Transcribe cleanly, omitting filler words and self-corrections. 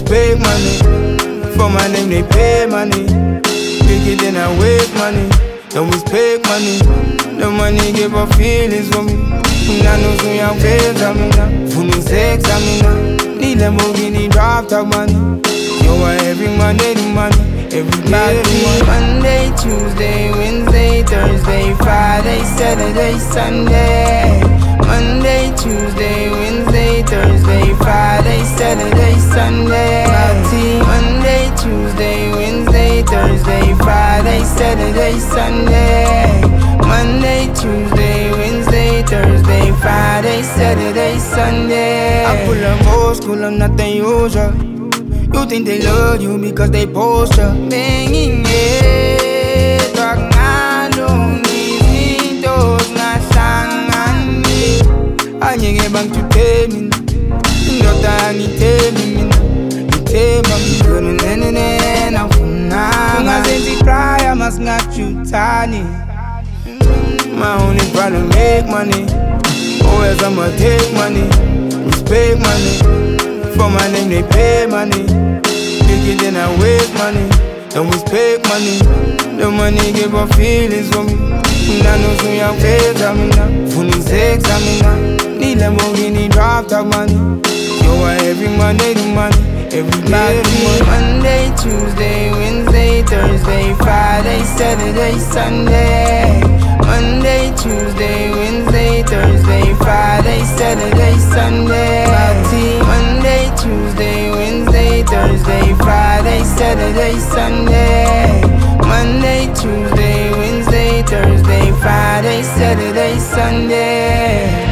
respect money. For my name they pay money. Big it then I waste money. Don't respect money. The money give up feelings for me. I know so young face I mean now. For me sex I mean now. Need Lamborghini drop top money. Yo every Monday the money. Every day the money. Monday, Tuesday, Wednesday, Thursday, Friday, Saturday, Sunday. Monday, Tuesday, Wednesday, Thursday, Friday, Saturday, Sunday. Monday, Tuesday, Wednesday, Thursday, Friday, Saturday, Sunday. Monday, Tuesday, Wednesday, Thursday, Friday, Saturday, Sunday. I pull up old school, I'm not the usual. You think they love you because they post ya. Banging it, talk na dong ni dos na sangani. Anyenge bang tu temin, ndota ni temin, ni tema mi kono nene na funa. Ungazenzi cry, I must not you tani. My only problem make money. Always I'ma take money, respect money. For my name they pay money. Big it then I waste money. Don't respect money. The money give up feelings for me. I know so young face I mean now. For me sex I mean now. Need Lamborghini drop top money. Yo every Monday the money. Every day the money. Monday, Tuesday, Wednesday, Thursday, Friday, Saturday, Sunday. Monday, Tuesday, Wednesday, Thursday, Friday, Saturday, Sunday. Monday, Tuesday, Wednesday, Thursday, Friday, Saturday, Sunday. Monday, Tuesday, Wednesday, Thursday, Friday, Saturday, Sunday.